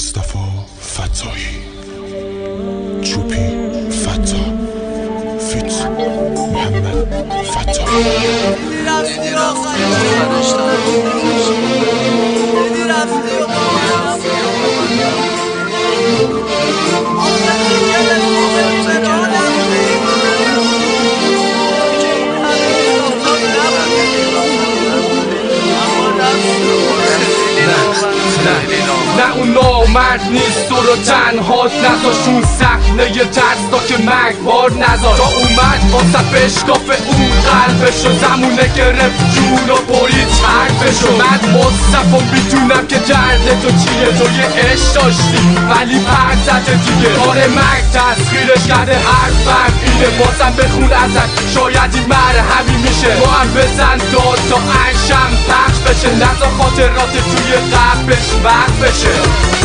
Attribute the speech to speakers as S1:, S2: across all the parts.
S1: مصطفی فتاحی، چوپی فتا، فیت محمد فتاحی.
S2: نه اون نامرد نیست تو رو تنهات نذاشون صحنه ترسا که مرگبار نذار تا اومد واسه بشکاف اون قلبشو زمونه گرفت جون و برید حرفشو. من مصطفی میدونم که درد تو چیه، تو یه عشق داشتی ولی پر زده دیگه، کار مرگ تسخیرش کرده هر فرد اینه. بازم بخون ازت شاید این مرهمی میشه، با هم بزن داد تا عشم پخش بشه، نذار خاطرات توی قبلش وقت بشه.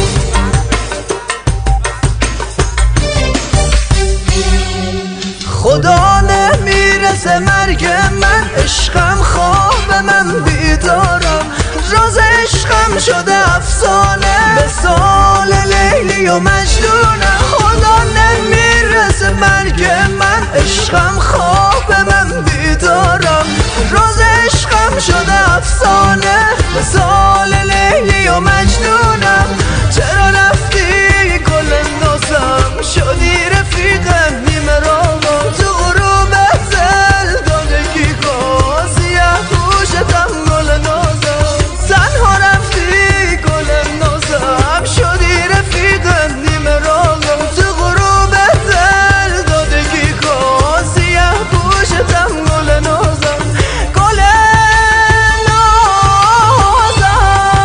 S3: خدا نمیرسه مرگ من، عشقم خواب من بیدارم، راز عشقم شده افسانه مثال لیلی و مجنونم. خدا نمیرسه مرگ من، عشقم خواب من بیدارم، راز عشقم شده افسانه مثال لیلی و مجنونم. چرا رفتی گل نازم، شدی رفیقم نیمه راهم، تو غروب ازل دادگی گازی خوشتم گل نازم. تنها رفتی گل نازم، شدی رفیقم نیمه راهم، تو غروب ازل دادگی گازی خوشتم گل نازم. گل نازم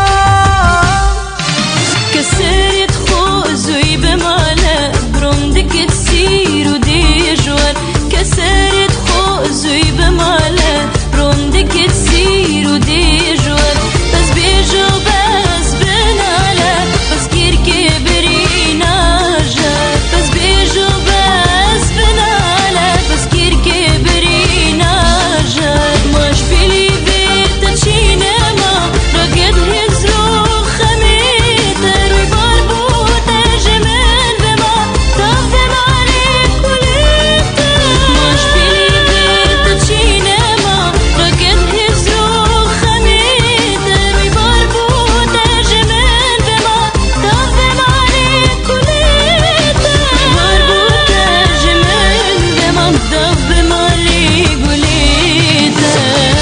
S4: كسرت خوزوي بماله برمدك تسير ودي جوال، كسرت خوزوي بماله برمدك تسير ودي جوال، بس بيجو بس بناله بس كير كبري ناجر، بس بيجو بس بناله بس كير كبري ناجر. مش بلي بيت تشينما رقد هزرو خميتر وبربوط جمال بما تفهم عليك وليتر. مش بلي بيت تشينما رقد هزرو خميتر وبربوط جمال بما تفهم عليك وليتر. مربوط جمال بما تفهم عليك وليتر.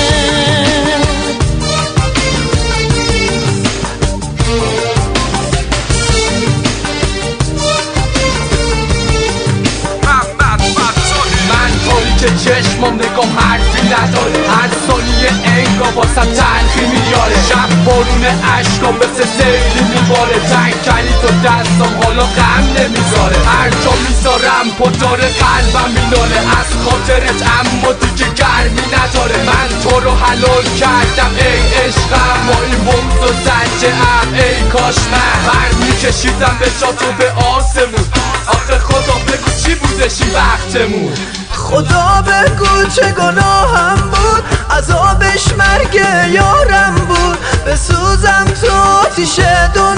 S2: من طوری که چشمام نگام حرفی نداره، هر ثانیه انگار واسم تلخی میاره، شب بارون عشقام مثل سیلی میباره، تنگ کلی تو دستام حالا غم نمیذاره، هر جا میذارم پدار قلبم میناله از خاطرت اما دیگه گرمی نداره. من تو رو حلال کردم ای عشقم، با این بغض و زنجه‌ام ای کاش من بر میکشیدم به جات و به آسمون. آخه خدا بگو چی بودش این وقتمون،
S3: خدا بگو چه گناهم بود، عذابش مرگ یارم بود، بسوزم تو آتیش